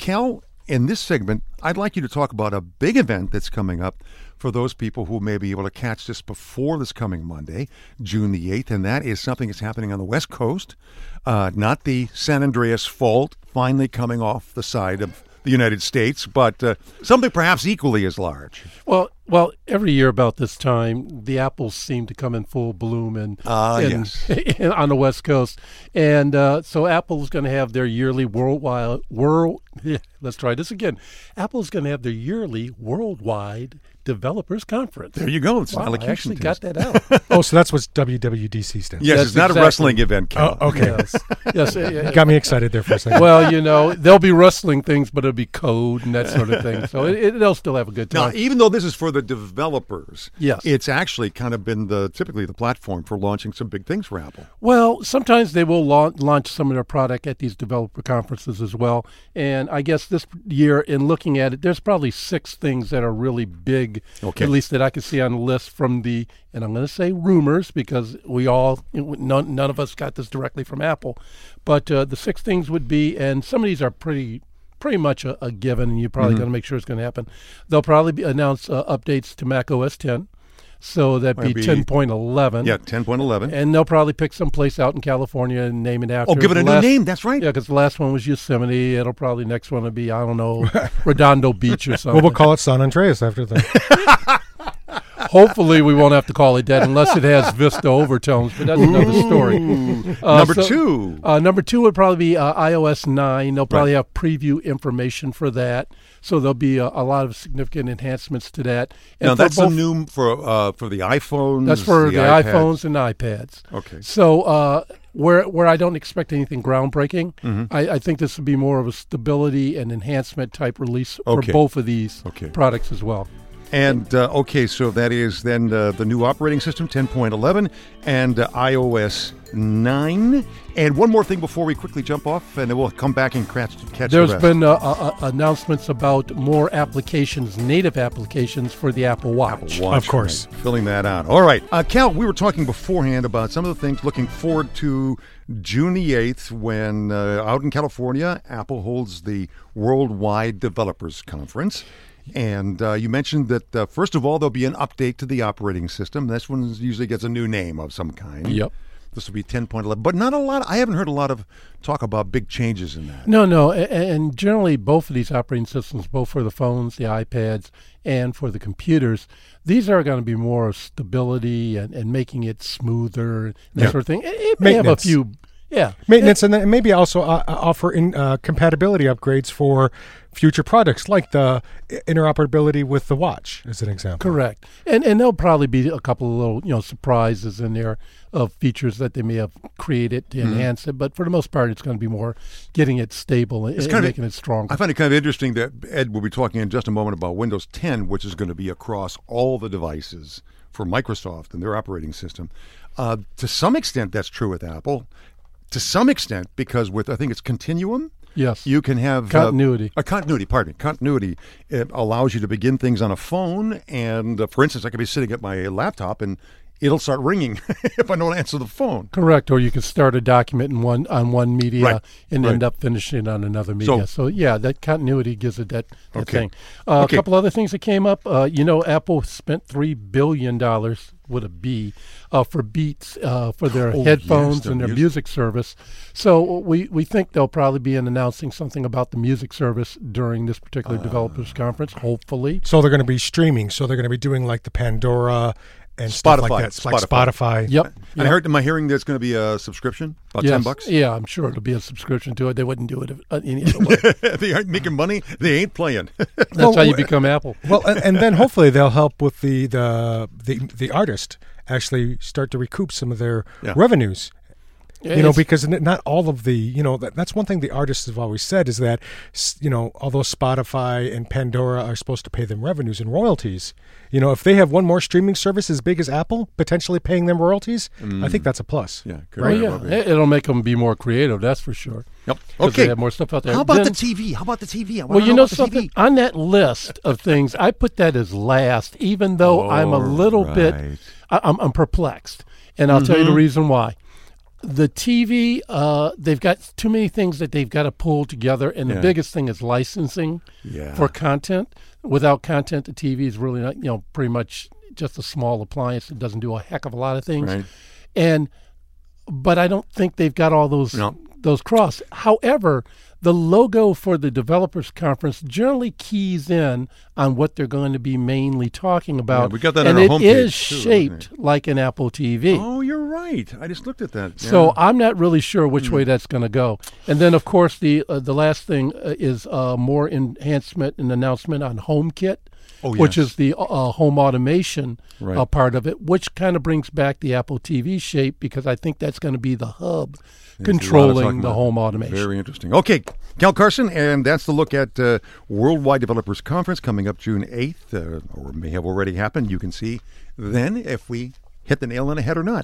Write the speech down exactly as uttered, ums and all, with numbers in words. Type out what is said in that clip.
Cal, in this segment, I'd like you to talk about a big event that's coming up for those people who may be able to catch this before this coming Monday, June the eighth, and that is something that's happening on the West Coast, uh, not the San Andreas Fault finally coming off the side of the United States, but uh, something perhaps equally as large. Well, well, every year about this time, the apples seem to come in full bloom and uh, yes. on the West Coast, and uh, so Apple's going to have their yearly worldwide world. Yeah, let's try this again. Apple's going to have their yearly worldwide Developers Conference. There you go. It's wow, an allocution I actually test. got that out. Oh, so that's what W W D C stands for. Yes, That's it's not exactly. a wrestling event, Cal. Oh, okay. Yes, yes. uh, Got me excited there for a second. Well, you know, there'll be wrestling things, but it'll be code and that sort of thing. So it, it, they'll still have a good time. Now, even though this is for the developers, Yes. it's actually kind of been the typically the platform for launching some big things for Apple. Well, sometimes they will launch, launch some of their product at these developer conferences as well. And I guess this year, in looking at it, there's probably six things that are really big, Okay. at least that I can see on the list from the, and I'm going to say rumors because we all, none, none of us got this directly from Apple. But uh, the six things would be, and some of these are pretty pretty much a, a given, and you're probably Mhm. going to make sure it's going to happen. They'll probably be, announce uh, updates to Mac O S ten. So that'd be, Might be- ten point eleven. Yeah, ten point eleven. And they'll probably pick some place out in California and name it after. Oh, give it a The new last- name. That's right. Yeah, because the last one was Yosemite. It'll probably next one will be, I don't know, Redondo Beach or Well, something. we'll call it San Andreas after that. Hopefully we won't have to call it that unless it has Vista overtones, but that's another story. Uh, Number so- two. Uh, number two would probably be uh, i O S nine. They'll probably have preview information for that. So there'll be a, a lot of significant enhancements to that. And Now, for that's the both- new for uh, for the iPhones. That's for the, iPads. iPhones and iPads. Okay. So uh, where where I don't expect anything groundbreaking, Mhm. I, I think this would be more of a stability and enhancement type release Okay. for both of these Okay. products as well. And, uh, okay, so that is then uh, the new operating system, ten point eleven, and uh, i O S nine. And one more thing before we quickly jump off, and then we'll come back and catch, catch the There's rest. been uh, uh, announcements about more applications, native applications for the Apple Watch. Apple Watch, Of course. right, filling that out. All right. Uh, Cal, we were talking beforehand about some of the things looking forward to June the eighth when uh, out in California, Apple holds the Worldwide Developers Conference. And uh, you mentioned that, uh, first of all, there'll be an update to the operating system. This one usually gets a new name of some kind. Yep. This will be ten point eleven. But not a lot. I haven't heard a lot of talk about big changes in that. No, no, a- and generally both of these operating systems, both for the phones, the iPads, and for the computers, these are going to be more of stability and, and making it smoother, and that Yeah. sort of thing. It, it may have a Maintenance. few, yeah. Maintenance, and then maybe also uh, offer in, uh, compatibility upgrades for future products, like the interoperability with the watch, as an example. Correct, and and there'll probably be a couple of little, you know, surprises in there of features that they may have created to Mhm. enhance it. But for the most part, it's going to be more getting it stable and, It's and kind of- making it stronger. I find it kind of interesting that Ed will be talking in just a moment about Windows ten, which is going to be across all the devices for Microsoft and their operating system. Uh, to some extent, that's true with Apple. To some extent, because with, I think it's Continuum, yes, you can have continuity. Uh, a continuity, pardon me. Continuity it allows you to begin things on a phone. And uh, for instance, I could be sitting at my laptop and it'll start ringing if I don't answer the phone. Correct, or you can start a document in one on one media Right, and right. end up finishing it on another media. So, yeah, that continuity gives it that, that Okay. thing. Uh, Okay. A couple other things that came up. Uh, you know, Apple spent three billion dollars with a B uh, for Beats uh, for their Oh, yes, headphones their and their music. music service. So we, we think they'll probably be announcing something about the music service during this particular Uh. developers conference, hopefully. So they're going to be streaming. So they're going to be doing like the Pandora and stuff Spotify. like that, like Spotify. Spotify. Yep. And yep. I heard, am I hearing there's going to be a subscription? About yes. ten bucks? Yeah, I'm sure it'll be a subscription to it. They wouldn't do it if, uh, any other way. They aren't making money. They ain't playing. That's Well, how you w- become Apple. Well, and, and then hopefully they'll help with the the the, the artist actually start to recoup some of their Yeah. revenues. You know, It's- because n- not all of the, you know, that, that's one thing the artists have always said is that, s- you know, although Spotify and Pandora are supposed to pay them revenues and royalties, you know, if they have one more streaming service as big as Apple potentially paying them royalties, I think that's a plus. Yeah, Well, very yeah, well be. it- it'll make them be more creative. That's for sure. Yep. 'Cause Okay. they have more stuff out there. How about Then- the T V? How about the T V? I wanna Well, you know about the something? T V. On that list of things, I put that as last, even though I'm a All little bit, right. I, I'm, I'm perplexed, and I'll tell you the reason why. The T V, uh, they've got too many things that they've got to pull together, and the Yeah. biggest thing is licensing Yeah. for content. Without content, the T V is really not, you know, pretty much just a small appliance. It doesn't do a heck of a lot of things. Right. And but I don't think they've got all those No. those crossed. However, the logo for the developers conference generally keys in on what they're going to be mainly talking about. we got that and on our it homepage, is too, shaped like an Apple T V. Oh, you're right. I just looked at that. So Yeah. I'm not really sure which way that's going to go. And then, of course, the uh, the last thing uh, is uh, more enhancement and announcement on HomeKit, Oh, which yes. is the uh, home automation Right. uh, part of it, which kind of brings back the Apple T V shape because I think that's going to be the hub There's a lot of controlling talking the about home that. automation. Very interesting. Okay, Cal Carson, and that's the look at uh, Worldwide Developers Conference coming up June eighth, uh, or may have already happened. You can see then if we hit the nail on the head or not.